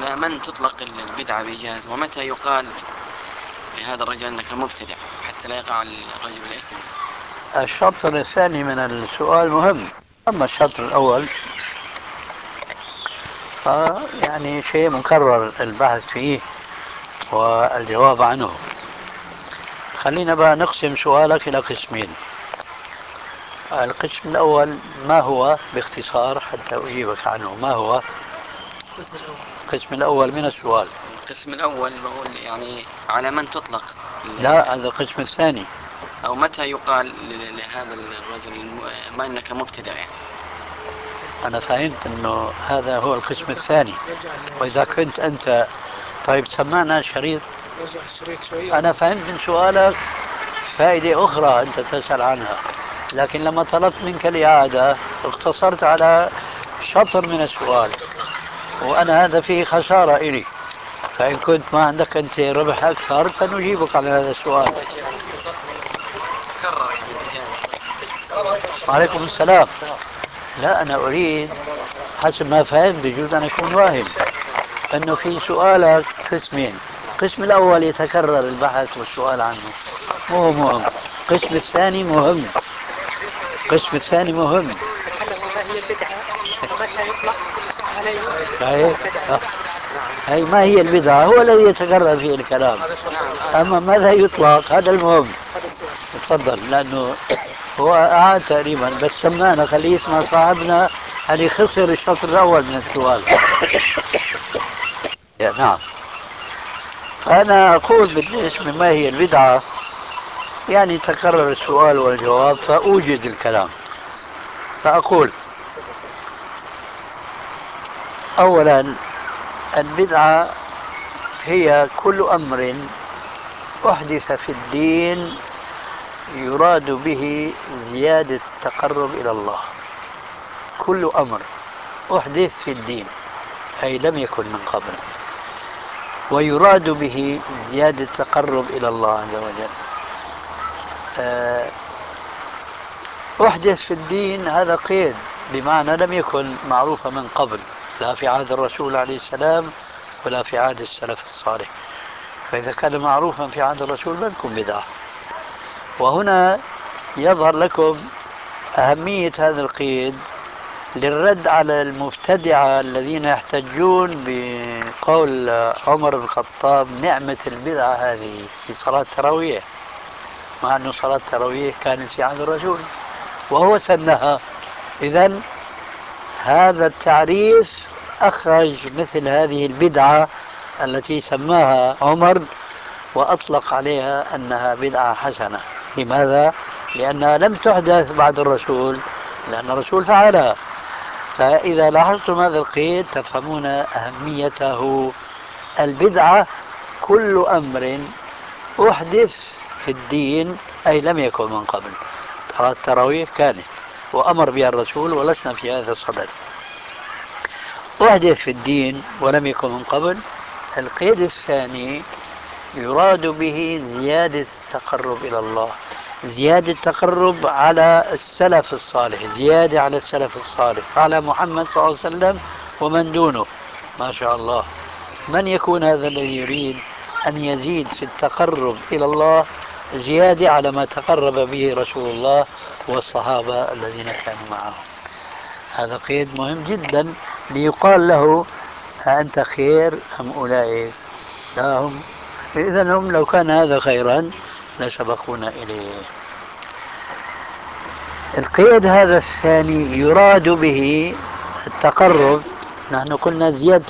على من تطلق البدعة بإيجاز، ومتى يقال لهذا الرجل أنك مبتدع حتى لا يقع الرجل الإثم؟ الشطر الثاني من السؤال مهم. أما الشطر الأول يعني شيء مكرر البحث فيه والجواب عنه. خلينا بقى نقسم سؤالك إلى قسمين. القسم الأول ما هو باختصار حتى أجيبك عنه؟ ما هو القسم الأول من السؤال؟ القسم الأول بقول يعني على من تطلق. لا، هذا القسم الثاني. أو متى يقال لهذا الرجل ما أنك مبتدع يعني. أنا فهمت أنه هذا هو القسم الثاني، وإذا كنت أنت طيب سمعنا شريط. أنا فهمت من سؤالك فائدة أخرى أنت تسأل عنها، لكن لما طلبت منك الإعادة اقتصرت على شطر من السؤال، وأنا هذا فيه خسارة إلي. فإن كنت ما عندك أنت ربح أكثر فنجيبك على هذا السؤال. وعليكم السلام. لا، أنا أريد حسب ما فهمت، بجوز أن أكون واهم، أنه في سؤالك قسمين. القسم الأول يتكرر البحث والسؤال عنه، مو مهم. القسم الثاني مهم. القسم الثاني مهم. ما هي البدعة ومتى يطلق صحيح. هي ما هي البدعة هو الذي يتكرر فيه الكلام، أما ماذا يطلق هذا المهم. تفضل، لأنه هو أعاد تقريبا، بس سمعنا خليه يسمع صاحبنا اللي خسر الشطر الأول من السؤال. نعم. فأنا أقول بالنسبة ما هي البدعة، يعني تكرر السؤال والجواب فأوجد الكلام. فأقول أولا البدعة هي كل أمر أحدث في الدين يراد به زيادة التقرب إلى الله. كل أمر أحدث في الدين أي لم يكن من قبل، ويراد به زيادة التقرب إلى الله عز وجل. أحدث في الدين هذا قيد، بمعنى لم يكن معروفا من قبل، لا في عهد الرسول عليه السلام ولا في عهد السلف الصالح. فإذا كان معروفا في عهد الرسول لم يكن بدعة. وهنا يظهر لكم أهمية هذا القيد للرد على المبتدعة الذين يحتجون بقول عمر بن الخطاب نعمة البدعة هذه في صلاة التراويح، مع أن صلاة التراويح كانت في عهد الرسول وهو سنها. إذن هذا التعريف أخرج مثل هذه البدعة التي سماها عمر وأطلق عليها أنها بدعة حسنة. لماذا؟ لأنها لم تحدث بعد الرسول، لأن الرسول فعلها. فإذا لاحظتم هذا القيد تفهمون أهميته. البدعة كل أمر أحدث في الدين أي لم يكن من قبل. صلاة التراويح كانت وأمر بها الرسول ولسنا في هذا الصدد. أحدث في الدين ولم يكن من قبل. القيد الثاني يراد به زيادة التقرب إلى الله، زيادة التقرب على السلف الصالح، زيادة على السلف الصالح، على محمد صلى الله عليه وسلم ومن دونه. ما شاء الله. من يكون هذا الذي يريد أن يزيد في التقرب إلى الله زيادة على ما تقرب به رسول الله والصحابة الذين كانوا معه؟ هذا قيد مهم جدا ليقال له أنت خير أم أولئك؟ لا هم. إذن هم لو كان هذا خيرا لسبقونا إليه. القيد هذا الثاني يراد به التقرب. نحن قلنا زيادة